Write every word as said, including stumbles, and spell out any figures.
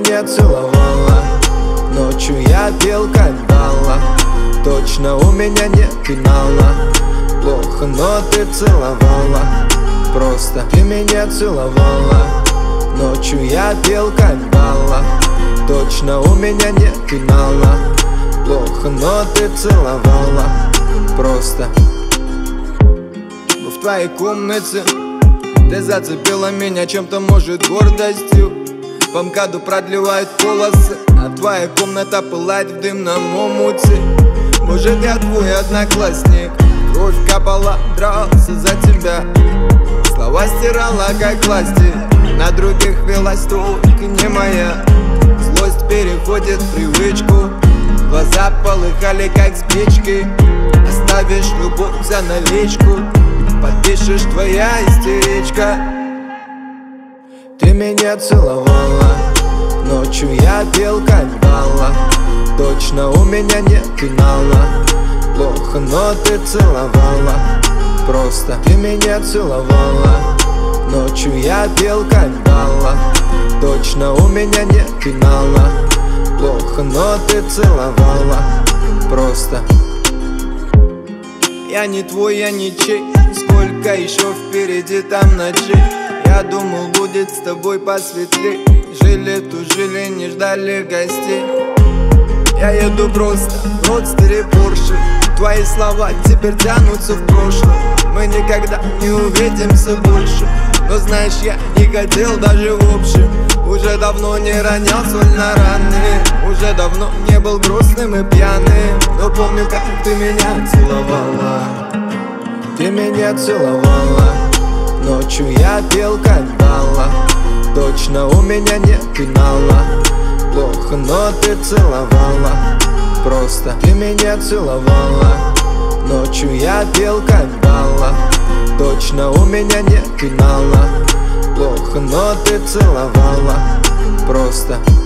меня целовала, ночью я пел как Балла. Точно у меня нет финала. Плохо, но ты целовала. Просто ты меня целовала. Ночью я пел как Балла. Точно у меня нет финала. Плохо, но ты целовала. Просто в твоей комнате ты зацепила меня чем-то, может, гордостью. По МКАДу продлевают волосы, а твоя комната пылает в дымном омуте. Может, я твой одноклассник, кровь капала, дрался за тебя. Слова стирала, как пластик, на других велась только не моя. Злость переходит в привычку, глаза полыхали, как спички. Оставишь любовь за наличку, подпишешь твоя истеричка. Ты меня целовала, ночью я пел как Балла. Точно у меня нет финала. Плохо, но ты целовала. Просто ты меня целовала. Ночью я пел как Балла. Точно у меня нет финала. Плохо, но ты целовала. Просто я не твой, я ничей. Сколько еще впереди там ночей. Я думал, будет с тобой посветлей. Жили, тужили, не ждали гостей. Я еду просто в родстере Порше. Твои слова теперь тянутся в прошлое. Мы никогда не увидимся больше. Но знаешь, я не хотел даже в общем. Уже давно не ронял соль на раны. Уже давно не был грустным и пьяным. Но помню, как ты меня целовала. Ты меня целовала. Ночью я пел как Балла. Точно у меня нет финала. Плохо, но ты целовала. Просто ты меня целовала. Ночью я пел как Балла. Точно у меня нет финала. Плохо, но ты целовала. Просто